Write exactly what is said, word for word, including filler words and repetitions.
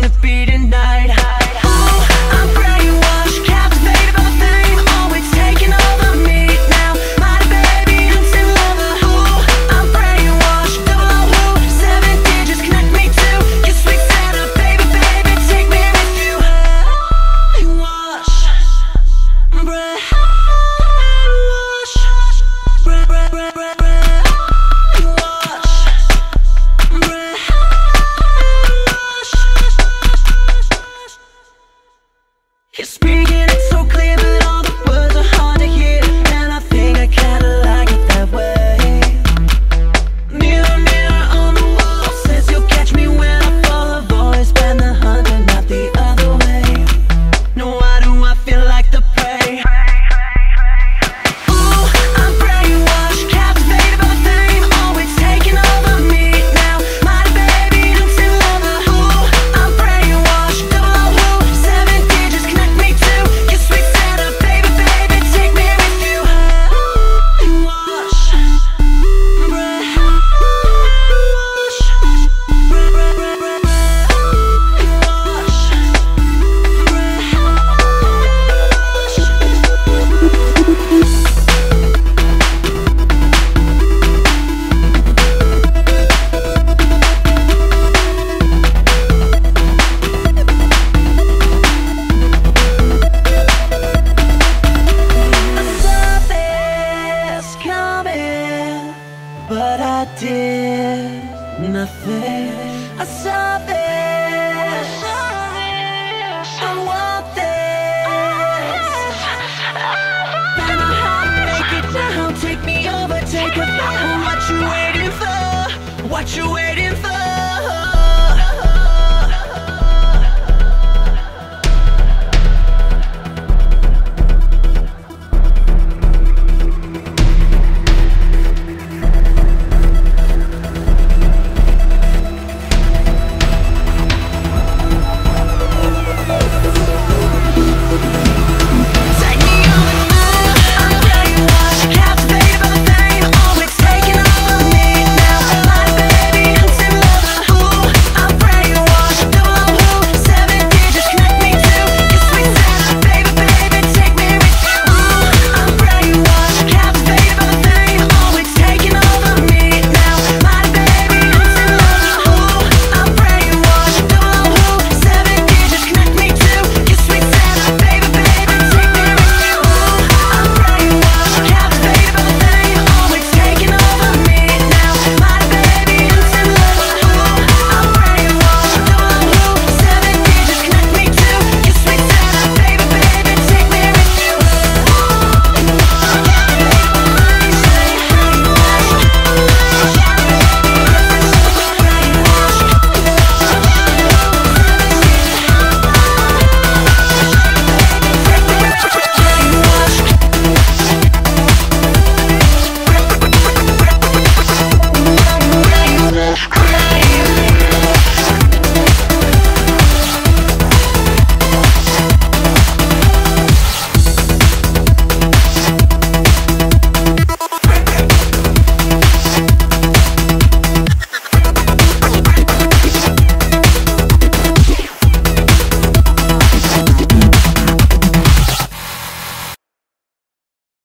to be tonight. Oh, I'm brainwashed, captivated by the fame. Oh, it's taking over me now. Mighty baby, instant lover. Oh, I'm brainwashed, double O who, seven digits connect me to your sweet setup, baby, baby, take me with you. Brainwash, brainwash, brain, brain, brain, brain, brainwash, brainwash. You're speaking it so clear, but all the words are hard to hear, and I think I kinda like it that way. Mirror, mirror on the wall says you'll catch me when I fall. A voice been the hunter, not the other way. No, why do I feel like the prey? Ooh, I'm brainwashed, captivated by the fame. Oh, it's taking over me now. Mighty baby, instant lover. Ooh, I'm brainwashed, double O who, seven digits connect me to your sweet setup, baby, baby, take me with you. Brainwash, brainwash, brain, brain, brain, brain, brainwash, coming, but I did nothing. I saw this, I want this. Now my heart, make it now, take me over, take a bow. What you waiting for? What you waiting for?